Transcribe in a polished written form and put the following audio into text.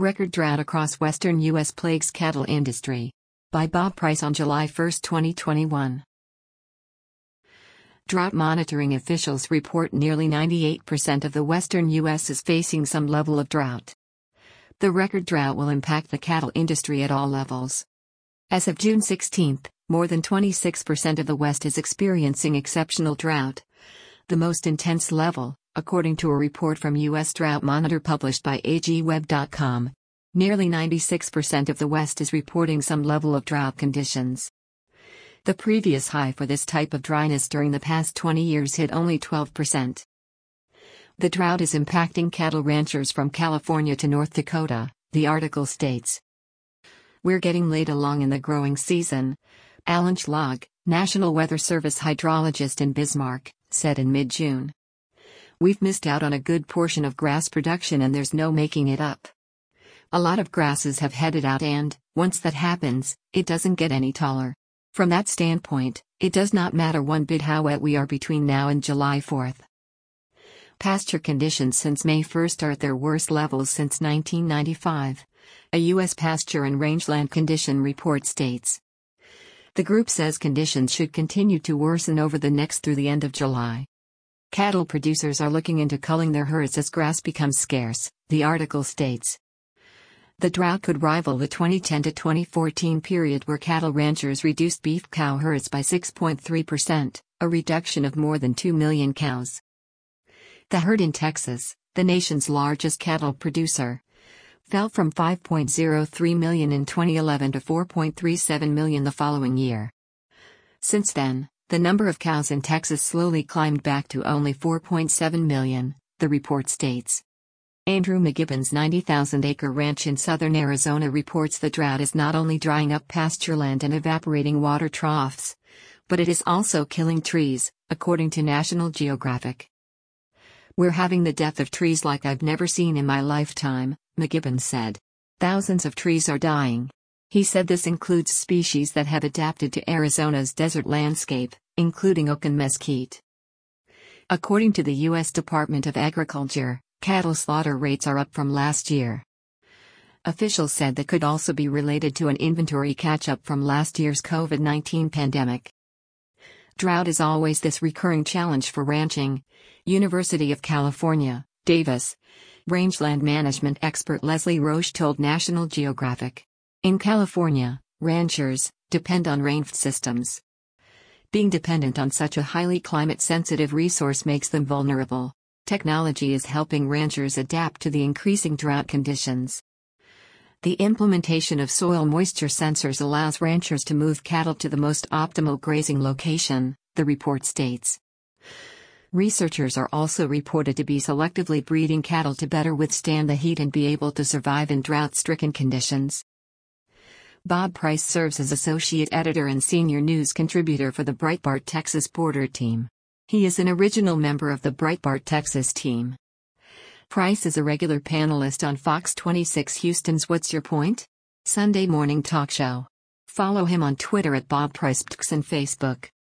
Record drought across western U.S. plagues cattle industry. By Bob Price on July 1, 2021. Drought monitoring officials report nearly 98% of the western U.S. is facing some level of drought. The record drought will impact the cattle industry at all levels. As of June 16, more than 26% of the West is experiencing exceptional drought, the most intense level, according to a report from U.S. Drought Monitor published by agweb.com. Nearly 96% of the West is reporting some level of drought conditions. The previous high for this type of dryness during the past 20 years hit only 12%. The drought is impacting cattle ranchers from California to North Dakota, the article states. We're getting late along in the growing season, Alan Schlag, National Weather Service hydrologist in Bismarck, said in mid-June. We've missed out on a good portion of grass production and there's no making it up. A lot of grasses have headed out and, once that happens, it doesn't get any taller. From that standpoint, it does not matter one bit how wet we are between now and July 4th. Pasture conditions since May 1st are at their worst levels since 1995, a U.S. pasture and rangeland condition report states. The group says conditions should continue to worsen over the next through the end of July. Cattle producers are looking into culling their herds as grass becomes scarce, the article states. The drought could rival the 2010 to 2014 period where cattle ranchers reduced beef cow herds by 6.3%, a reduction of more than 2 million cows. The herd in Texas, the nation's largest cattle producer, fell from 5.03 million in 2011 to 4.37 million the following year. Since then, the number of cows in Texas slowly climbed back to only 4.7 million, the report states. Andrew McGibbon's 90,000-acre ranch in southern Arizona reports the drought is not only drying up pasture land and evaporating water troughs, but it is also killing trees, according to National Geographic. We're having the death of trees like I've never seen in my lifetime, McGibbon said. Thousands of trees are dying. He said this includes species that have adapted to Arizona's desert landscape, including oak and mesquite. According to the U.S. Department of Agriculture, cattle slaughter rates are up from last year. Officials said that could also be related to an inventory catch-up from last year's COVID-19 pandemic. Drought is always this recurring challenge for ranching, University of California, Davis. Rangeland management expert Leslie Roche told National Geographic. In California, ranchers depend on rain systems. Being dependent on such a highly climate-sensitive resource makes them vulnerable. Technology is helping ranchers adapt to the increasing drought conditions. The implementation of soil moisture sensors allows ranchers to move cattle to the most optimal grazing location, the report states. Researchers are also reported to be selectively breeding cattle to better withstand the heat and be able to survive in drought-stricken conditions. Bob Price serves as associate editor and senior news contributor for the Breitbart Texas Border Team. He is an original member of the Breitbart Texas team. Price is a regular panelist on Fox 26 Houston's What's Your Point? Sunday morning talk show. Follow him on Twitter at Bob Price and Facebook.